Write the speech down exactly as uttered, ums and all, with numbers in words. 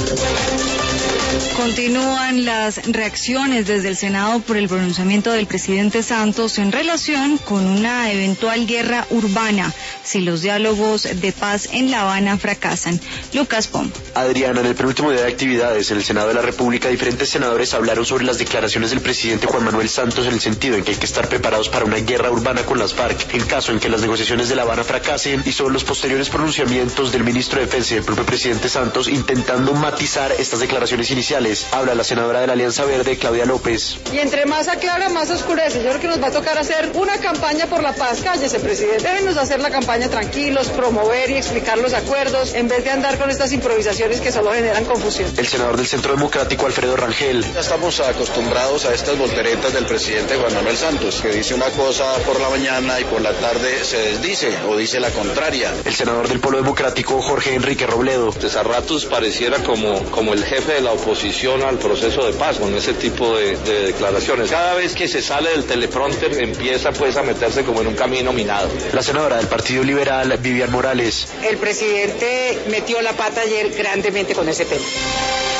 Continúan las reacciones desde el Senado por el pronunciamiento del presidente Santos en relación con una eventual guerra urbana si los diálogos de paz en La Habana fracasan. Lucas Pom. Adriana, en el penúltimo día de actividades en el Senado de la República, diferentes senadores hablaron sobre las declaraciones del presidente Juan Manuel Santos en el sentido en que hay que estar preparados para una guerra urbana con las FARC en caso en que las negociaciones de La Habana fracasen, y sobre los posteriores pronunciamientos del ministro de Defensa y del propio presidente Santos intentando matizar estas declaraciones iniciales. Habla la senadora de la Alianza Verde, Claudia López. Y entre más aclara, más oscurece. Yo creo que nos va a tocar hacer una campaña por la paz. Cállese, presidente. Déjenos hacer la campaña tranquilos, promover y explicar los acuerdos, en vez de andar con estas improvisaciones que solo generan confusión. El senador del Centro Democrático, Alfredo Rangel. Ya estamos acostumbrados a estas volteretas del presidente Juan Manuel Santos, que dice una cosa por la mañana y por la tarde se desdice o dice la contraria. El senador del Polo Democrático, Jorge Enrique Robledo. Pues a ratos pareciera como, como el jefe de la oposición al proceso de paz con ese tipo de, de declaraciones. Cada vez que se sale del teleprompter empieza pues a meterse como en un camino minado. La senadora del Partido Liberal, Vivian Morales. El presidente metió la pata ayer grandemente con ese tema.